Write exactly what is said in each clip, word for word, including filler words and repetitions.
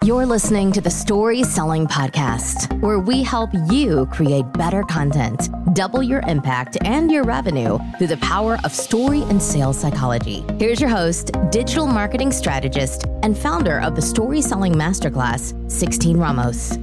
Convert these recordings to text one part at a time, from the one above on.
You're listening to the Story Selling Podcast, where we help you create better content, double your impact and your revenue through the power of story and sales psychology. Here's your host, digital marketing strategist, and founder of the Story Selling Masterclass, Sixteen Ramos.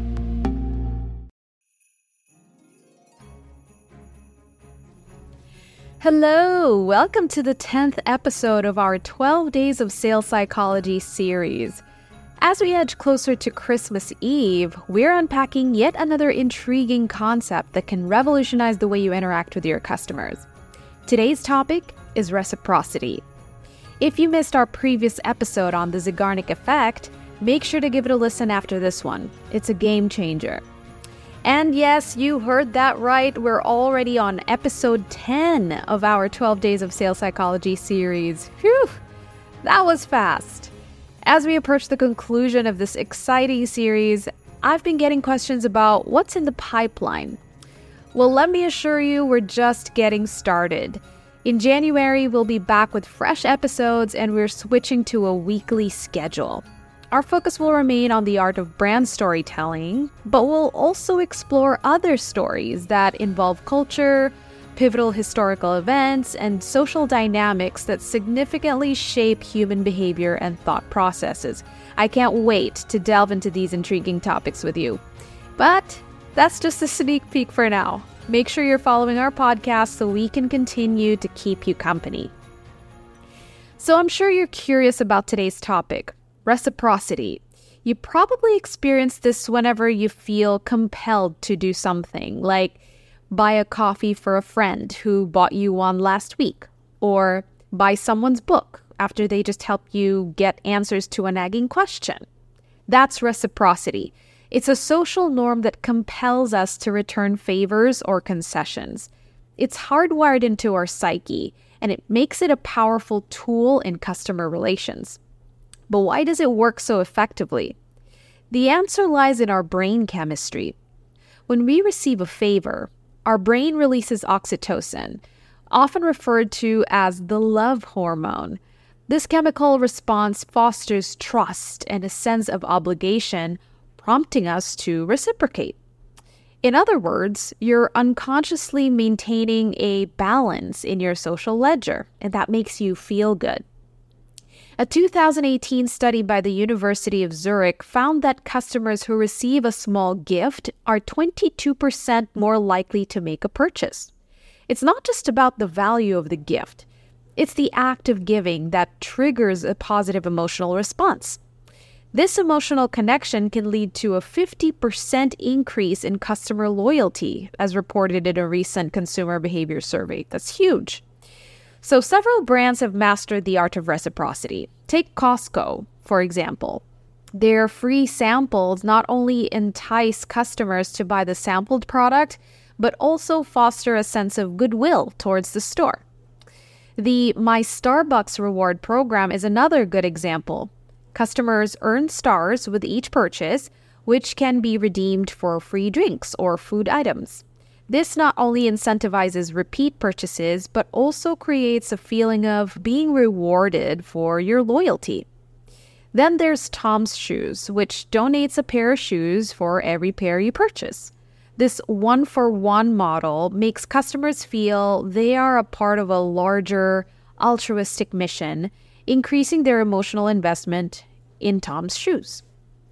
Hello, welcome to the tenth episode of our twelve Days of Sales Psychology series. As we edge closer to Christmas Eve, we're unpacking yet another intriguing concept that can revolutionize the way you interact with your customers. Today's topic is reciprocity. If you missed our previous episode on the Zeigarnik effect, make sure to give it a listen after this one. It's a game changer. And yes, you heard that right. We're already on episode ten of our twelve Days of Sales Psychology series. Phew, that was fast. As we approach the conclusion of this exciting series, I've been getting questions about what's in the pipeline. Well, let me assure you, we're just getting started. In January, we'll be back with fresh episodes, and we're switching to a weekly schedule. Our focus will remain on the art of brand storytelling, but we'll also explore other stories that involve culture, pivotal historical events, and social dynamics that significantly shape human behavior and thought processes. I can't wait to delve into these intriguing topics with you. But that's just a sneak peek for now. Make sure you're following our podcast so we can continue to keep you company. So I'm sure you're curious about today's topic. Reciprocity. You probably experience this whenever you feel compelled to do something, like buy a coffee for a friend who bought you one last week, or buy someone's book after they just helped you get answers to a nagging question. That's reciprocity. It's a social norm that compels us to return favors or concessions. It's hardwired into our psyche, and it makes it a powerful tool in customer relations. But why does it work so effectively? The answer lies in our brain chemistry. When we receive a favor, our brain releases oxytocin, often referred to as the love hormone. This chemical response fosters trust and a sense of obligation, prompting us to reciprocate. In other words, you're unconsciously maintaining a balance in your social ledger, and that makes you feel good. A two thousand eighteen study by the University of Zurich found that customers who receive a small gift are twenty-two percent more likely to make a purchase. It's not just about the value of the gift. It's the act of giving that triggers a positive emotional response. This emotional connection can lead to a fifty percent increase in customer loyalty, as reported in a recent consumer behavior survey. That's huge. So several brands have mastered the art of reciprocity. Take Costco, for example. Their free samples not only entice customers to buy the sampled product, but also foster a sense of goodwill towards the store. The My Starbucks reward program is another good example. Customers earn stars with each purchase, which can be redeemed for free drinks or food items. This not only incentivizes repeat purchases, but also creates a feeling of being rewarded for your loyalty. Then there's Tom's Shoes, which donates a pair of shoes for every pair you purchase. This one-for-one model makes customers feel they are a part of a larger, altruistic mission, increasing their emotional investment in Tom's Shoes.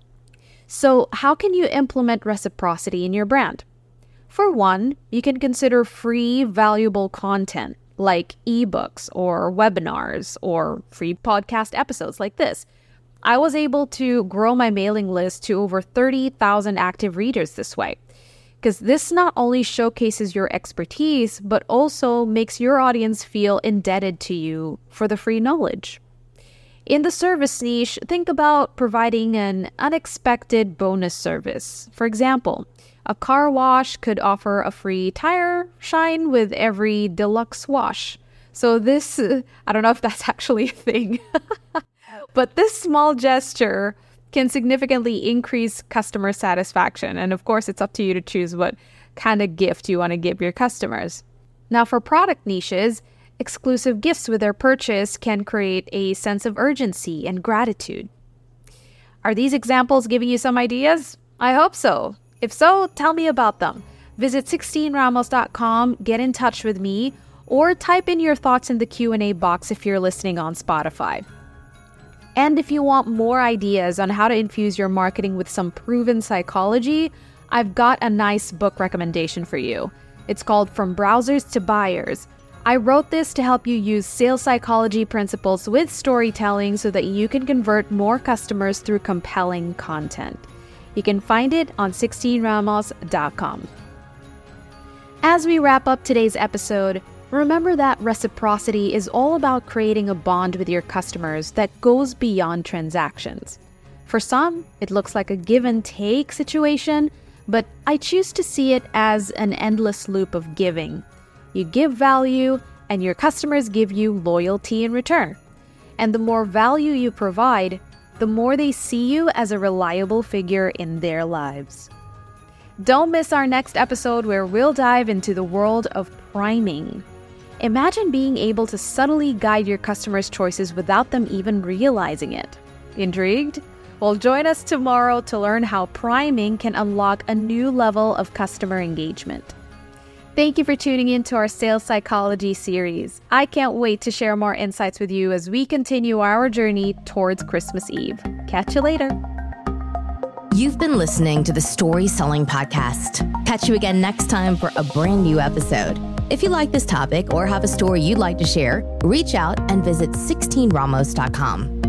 So how can you implement reciprocity in your brand? For one, you can consider free, valuable content like ebooks or webinars or free podcast episodes like this. I was able to grow my mailing list to over thirty thousand active readers this way, because this not only showcases your expertise, but also makes your audience feel indebted to you for the free knowledge. In the service niche, think about providing an unexpected bonus service. For example, a car wash could offer a free tire shine with every deluxe wash. So this, uh, I don't know if that's actually a thing, but this small gesture can significantly increase customer satisfaction. And of course, it's up to you to choose what kind of gift you want to give your customers. Now, for product niches, exclusive gifts with their purchase can create a sense of urgency and gratitude. Are these examples giving you some ideas? I hope so. If so, tell me about them. Visit sixteen ramos dot com, get in touch with me, or type in your thoughts in the Q and A box if you're listening on Spotify. And if you want more ideas on how to infuse your marketing with some proven psychology, I've got a nice book recommendation for you. It's called From Browsers to Buyers. I wrote this to help you use sales psychology principles with storytelling so that you can convert more customers through compelling content. You can find it on sixteen ramos dot com. As we wrap up today's episode, remember that reciprocity is all about creating a bond with your customers that goes beyond transactions. For some, it looks like a give and take situation, but I choose to see it as an endless loop of giving. You give value, and your customers give you loyalty in return. And the more value you provide, the more they see you as a reliable figure in their lives. Don't miss our next episode where we'll dive into the world of priming. Imagine being able to subtly guide your customers' choices without them even realizing it. Intrigued? Well, join us tomorrow to learn how priming can unlock a new level of customer engagement. Thank you for tuning in to our Sales Psychology series. I can't wait to share more insights with you as we continue our journey towards Christmas Eve. Catch you later. You've been listening to the Story Selling Podcast. Catch you again next time for a brand new episode. If you like this topic or have a story you'd like to share, reach out and visit sixteen ramos dot com.